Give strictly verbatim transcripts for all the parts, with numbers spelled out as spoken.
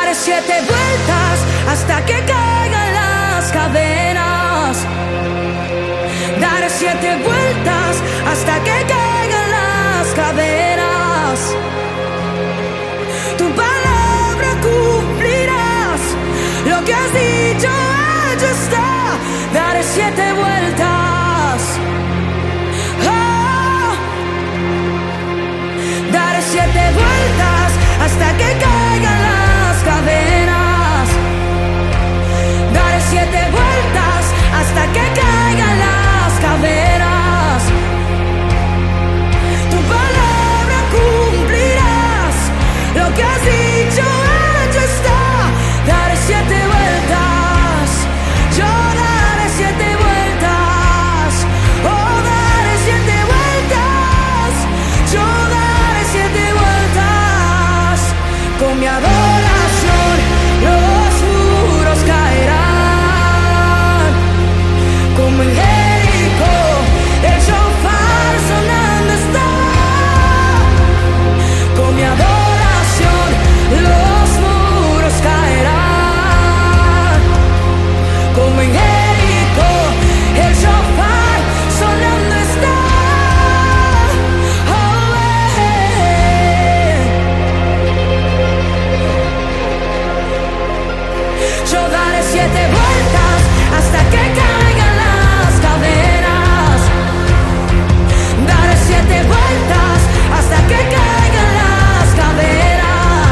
Daré siete vueltas hasta que caigan las cadenas. Daré siete vueltas hasta que caigan las cadenas. Tu palabra cumplirás, lo que has dicho hecho está. Daré siete vueltas. Oh. Daré siete vueltas hasta que caigan las cadenas. Daré siete vueltas hasta que caigan las cadenas. Tu palabra cumplirás, lo que has dicho hecho está. Daré siete vueltas, yo daré siete vueltas. Oh, daré siete vueltas, yo daré siete vueltas. Con mi adoración los muros caerán. Como en Jericó el shofar sonando está. Con mi adoración los muros caerán. Como en Jericó el shofar sonando está. Oh, eh. Yo daré siete vueltas hasta que caigan las cadenas. Daré siete vueltas hasta que caigan las cadenas.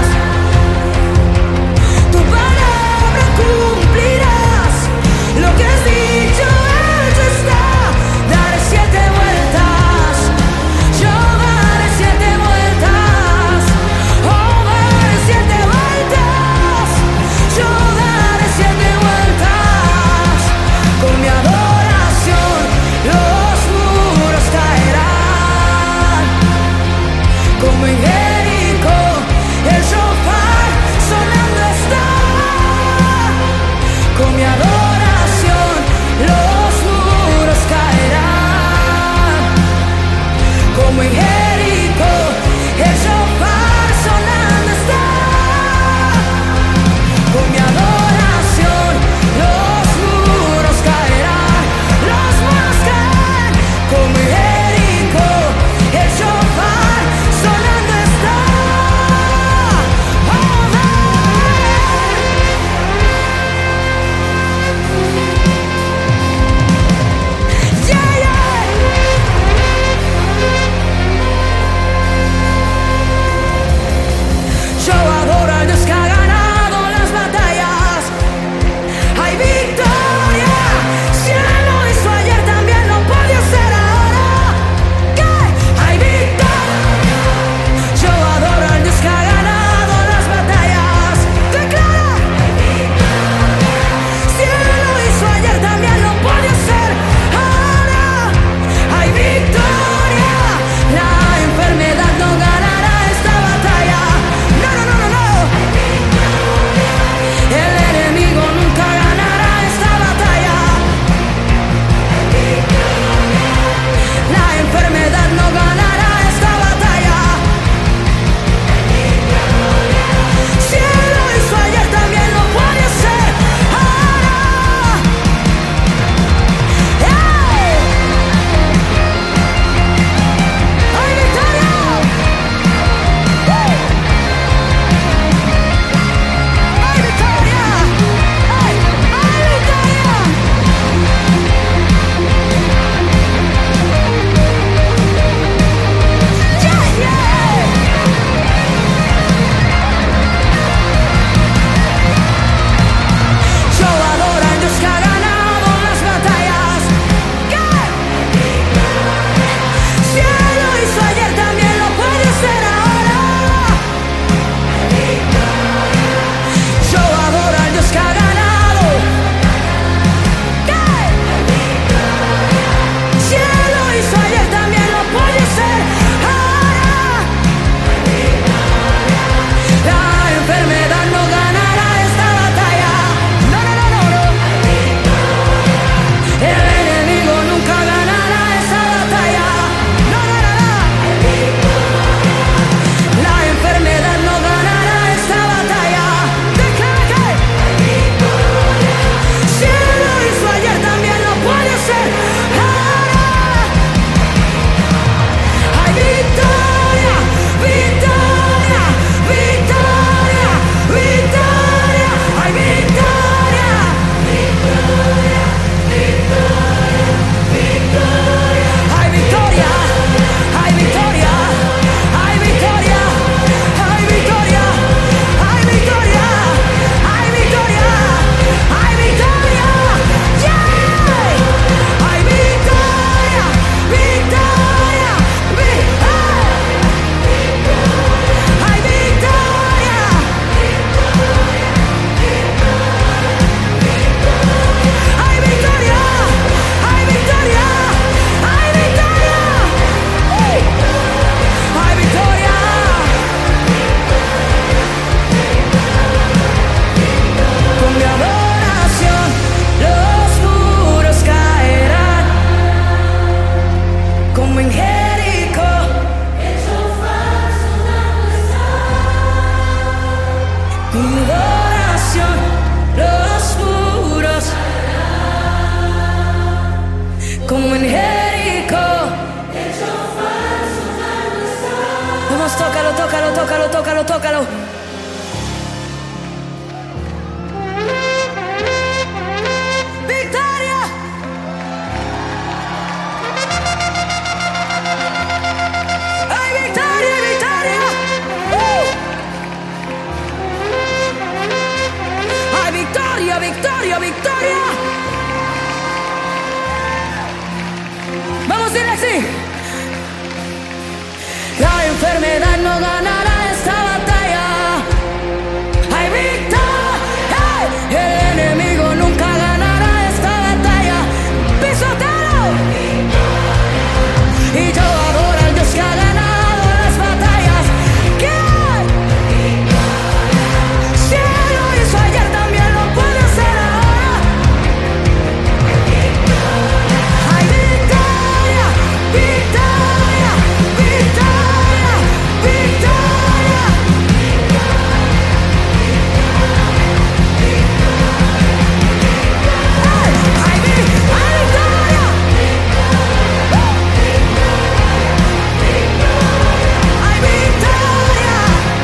Tu palabra cumplirás, lo que has dicho hecho está. Daré siete vueltas, yo daré siete vueltas. Oh, daré siete vueltas, yo daré siete vueltas. Con mi adoración los muros caerán. Como en Jericó el shofar sonando está. Con mi adoración los muros caerán. Como en Jericó el shofar sonando está. Con mi adoración los muros caerán. Los muros caen. Como en Jericó el shofar sonando está. en Jericó. Vamos, tócalo, tócalo, tócalo, tócalo, tócalo. ¡Victoria! ¡Ay, victoria, victoria! ¡Uh! ¡Ay, victoria, victoria, victoria! Vamos a ir así. La enfermedad no ganará esta batalla. ¡Ay, victoria! El enemigo nunca ganará esta batalla. ¡Pisotero! Y yo adoro al Dios que ha ganado las batallas. ¿Quién? Si Él lo hizo ayer, también lo puede hacer ahora. ¡Ay, victoria! ¡Victoria! ¡Victoria! ¡Victoria! ¡Ay, ay, vi- ay, victoria! ¡Ay, victoria!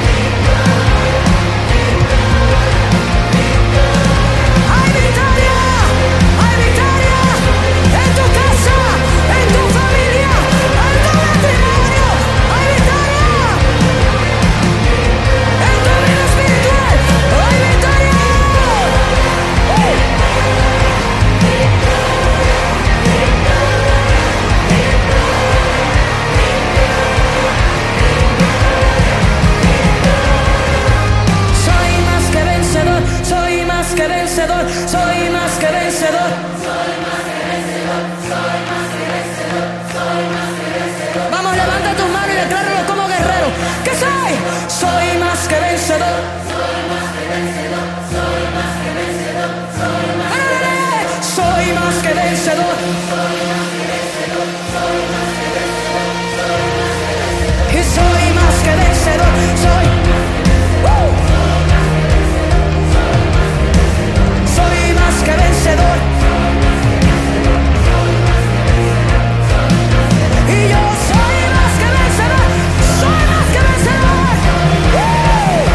¡Ay, victoria! ¡Ay, victoria! En tu casa, en tu familia, en tu matrimonio. ¡Ay, victoria! En tu vida espiritual. ¡Ay, victoria! Soy más que vencedor, soy más que vencedor, soy más que vencedor. Vamos, levanta tus manos y decláralo como guerrero. ¿Qué soy? Soy más que vencedor. ¡Órale! Soy más que vencedor. Y soy más que vencedor. Soy. ¡Uh! Soy más que vencedor. Y yo soy más que vencedor. Soy más que vencedor. ¡Uh!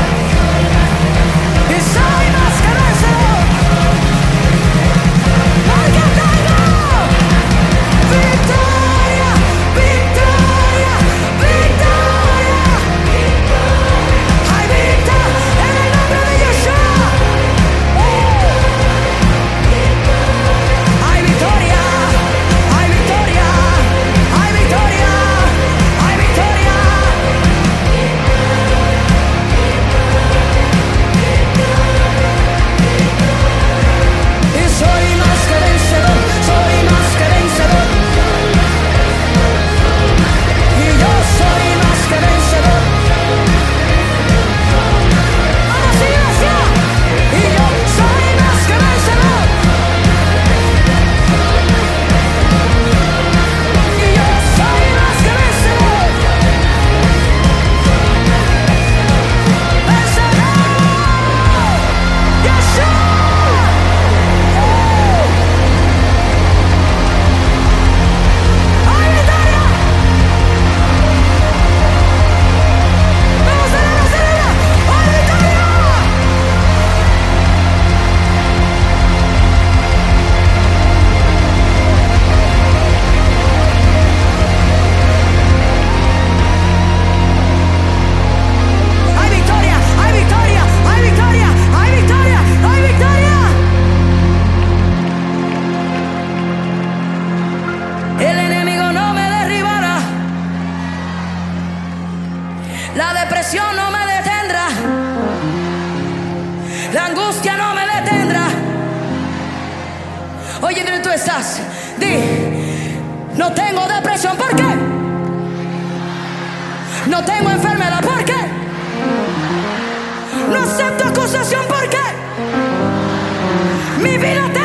Y soy más que vencedor. Porque tengo victoria, victoria, victoria. Hay victoria en el nombre de Yeshua. ¡Uh! Hay victoria, hay victoria, hay victoria, hay victoria. Y soy más que vencedor, soy más que vencedor. Y yo soy más que vencedor. Vamos, iglesia. Y yo soy más que vencedor. Y yo soy más que vencedor. ¡Vencedor! ¡Yeshua! ¡Ay, victoria! ¡Vamos a la celebra! ¡Ay, victoria! ¡Hay victoria! ¡Hay victoria! ¡Hay victoria! ¡Hay victoria! ¡Hay victoria! El enemigo no me derribará. La depresión no me detendrá. La angustia no me detendrá. Oye, ¿dónde tú estás? Di, no tengo depresión, ¿por qué? No tengo enfermedad, ¿por qué? No acepto acusación, ¿por qué? Mi vida